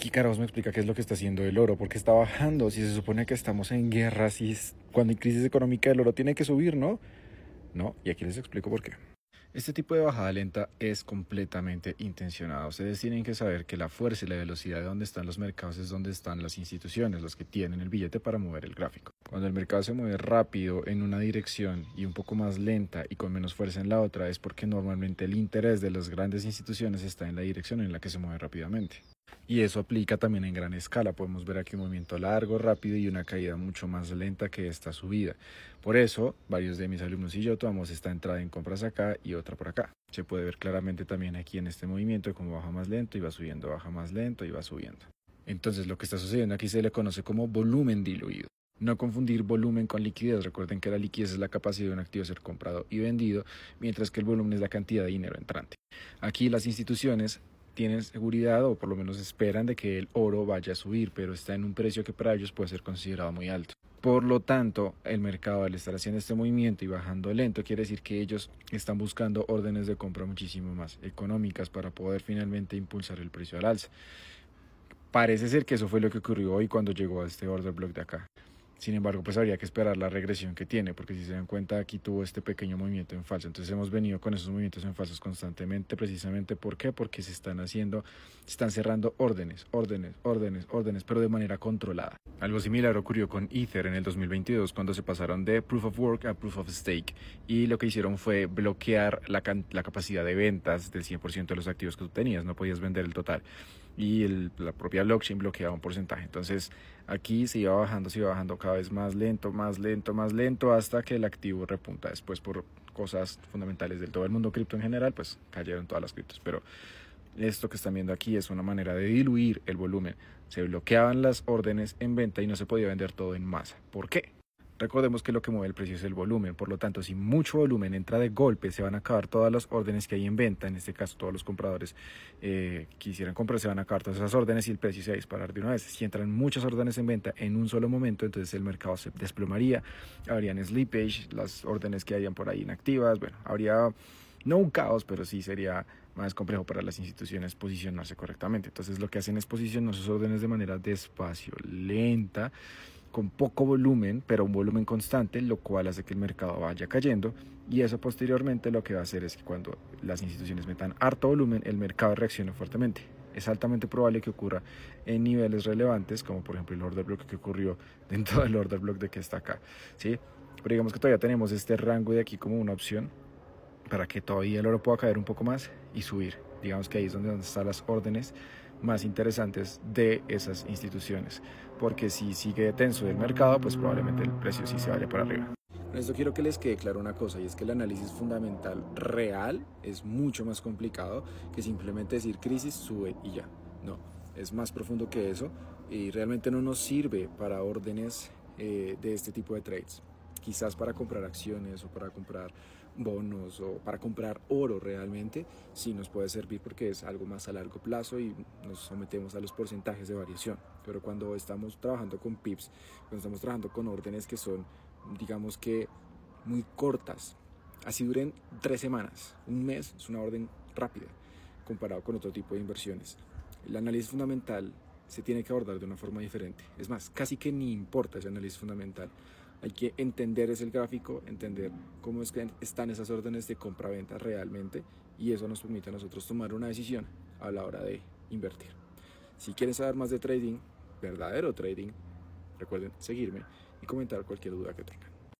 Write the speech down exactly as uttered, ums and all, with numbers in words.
aquí carajos me explica qué es lo que está haciendo el oro, porque está bajando, si se supone que estamos en guerra, si es, cuando hay crisis económica el oro tiene que subir, ¿no? No, y aquí les explico por qué. Este tipo de bajada lenta es completamente intencionada. Ustedes tienen que saber que la fuerza y la velocidad de donde están los mercados es donde están las instituciones, los que tienen el billete para mover el gráfico. Cuando el mercado se mueve rápido en una dirección y un poco más lenta y con menos fuerza en la otra, es porque normalmente el interés de las grandes instituciones está en la dirección en la que se mueve rápidamente. Y eso aplica también en gran escala. Podemos ver aquí un movimiento largo, rápido y una caída mucho más lenta que esta subida. Por eso, varios de mis alumnos y yo tomamos esta entrada en compras acá y otra por acá. Se puede ver claramente también aquí en este movimiento como baja más lento y va subiendo, baja más lento y va subiendo. Entonces lo que está sucediendo aquí se le conoce como volumen diluido. No confundir volumen con liquidez. Recuerden que la liquidez es la capacidad de un activo ser comprado y vendido, mientras que el volumen es la cantidad de dinero entrante. Aquí las instituciones tienen seguridad o por lo menos esperan de que el oro vaya a subir, pero está en un precio que para ellos puede ser considerado muy alto. Por lo tanto, el mercado al estar haciendo este movimiento y bajando lento quiere decir que ellos están buscando órdenes de compra muchísimo más económicas para poder finalmente impulsar el precio al alza. Parece ser que eso fue lo que ocurrió hoy cuando llegó a este order block de acá. Sin embargo, pues habría que esperar la regresión que tiene, porque si se dan cuenta aquí tuvo este pequeño movimiento en falso. Entonces hemos venido con esos movimientos en falsos constantemente, precisamente ¿por qué? Porque se están haciendo, se están cerrando órdenes, órdenes, órdenes, órdenes, pero de manera controlada. Algo similar ocurrió con Ether en el dos mil veintidós cuando se pasaron de Proof of Work a Proof of Stake y lo que hicieron fue bloquear la, la capacidad de ventas del cien por ciento de los activos que tú tenías, no podías vender el total y el, la propia blockchain bloqueaba un porcentaje. Entonces aquí se iba bajando, se iba bajando cada vez más lento, más lento, más lento hasta que el activo repunta. Después por cosas fundamentales del todo el mundo cripto en general, pues cayeron todas las criptos, pero esto que están viendo aquí es una manera de diluir el volumen. Se bloqueaban las órdenes en venta y no se podía vender todo en masa. ¿Por qué? Recordemos que lo que mueve el precio es el volumen, por lo tanto, si mucho volumen entra de golpe, se van a acabar todas las órdenes que hay en venta, en este caso todos los compradores eh, quisieran comprar, se van a acabar todas esas órdenes y el precio se va a disparar de una vez. Si entran muchas órdenes en venta en un solo momento, entonces el mercado se desplomaría, habrían slippage, las órdenes que hayan por ahí inactivas, bueno, habría no un caos, pero sí sería más complejo para las instituciones posicionarse correctamente. Entonces lo que hacen es posicionar sus órdenes de manera despacio, lenta, con poco volumen, pero un volumen constante, lo cual hace que el mercado vaya cayendo y eso posteriormente lo que va a hacer es que cuando las instituciones metan harto volumen, el mercado reaccione fuertemente. Es altamente probable que ocurra en niveles relevantes, como por ejemplo el order block que ocurrió dentro del order block de que está acá, ¿sí? Pero digamos que todavía tenemos este rango de aquí como una opción para que todavía el oro pueda caer un poco más y subir. Digamos que ahí es donde, donde están las órdenes más interesantes de esas instituciones, porque si sigue tenso el mercado, pues probablemente el precio sí se vaya para arriba. Con esto quiero que les quede claro una cosa, y es que el análisis fundamental real es mucho más complicado que simplemente decir crisis, sube y ya. No, es más profundo que eso y realmente no nos sirve para órdenes eh, de este tipo de trades. Quizás para comprar acciones o para comprar bonos o para comprar oro realmente sí nos puede servir porque es algo más a largo plazo y nos sometemos a los porcentajes de variación, pero cuando estamos trabajando con pips, cuando estamos trabajando con órdenes que son digamos que muy cortas, así duren tres semanas, un mes, es una orden rápida comparado con otro tipo de inversiones. El análisis fundamental se tiene que abordar de una forma diferente, es más, casi que ni importa ese análisis fundamental. Hay que entender ese gráfico, entender cómo es que están esas órdenes de compra-venta realmente y eso nos permite a nosotros tomar una decisión a la hora de invertir. Si quieren saber más de trading, verdadero trading, recuerden seguirme y comentar cualquier duda que tengan.